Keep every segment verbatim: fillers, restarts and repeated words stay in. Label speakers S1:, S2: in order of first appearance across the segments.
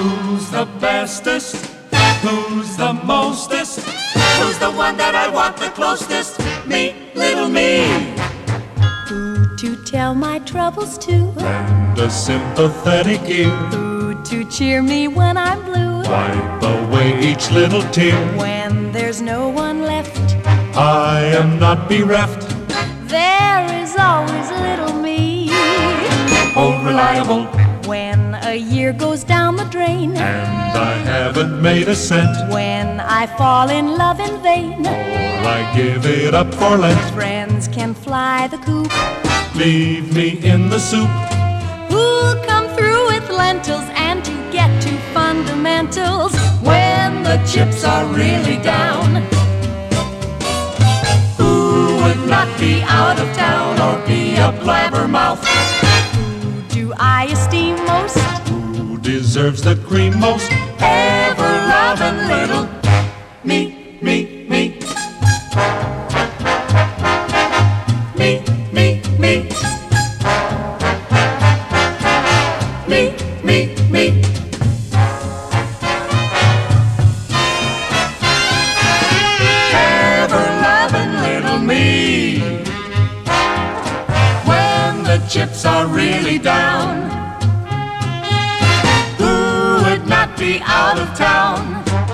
S1: Who's the bestest? Who's the mostest? Who's the one that I want the closest? Me, little me.
S2: Who to tell my troubles to?
S1: Lend a sympathetic ear.
S2: Who to cheer me when I'm blue?
S1: Wipe away each little tear.
S2: When there's no one left,
S1: I am not bereft.
S2: there is always little me.
S1: Oh, reliable.
S2: When a year goes down the drain,
S1: And I haven't made a cent.
S2: when I fall in love in vain,
S1: Or I give it up for Lent.
S2: friends can fly the coop.
S1: Leave me in the soup.
S2: Who'll come through with lentils and to get to fundamentals when the chips are really down?
S1: Who would not be out of town or be a blabbermouth?
S2: Who do I esteem most?
S1: Who deserves the cream most? Ever loving little me, me, me. Me, me, me. Me, me, me. Ever loving little me. When the chips are really down, who would not be out of town?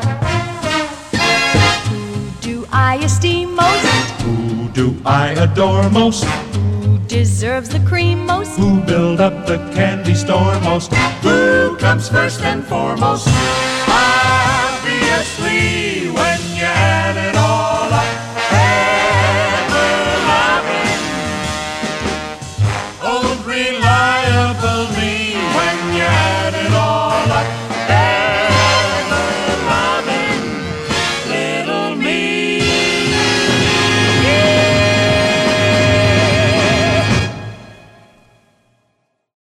S2: Who do I esteem most?
S1: Who do I adore most?
S2: Who deserves the cream most?
S1: Who build up the candy store most? Who comes first and foremost? Obviously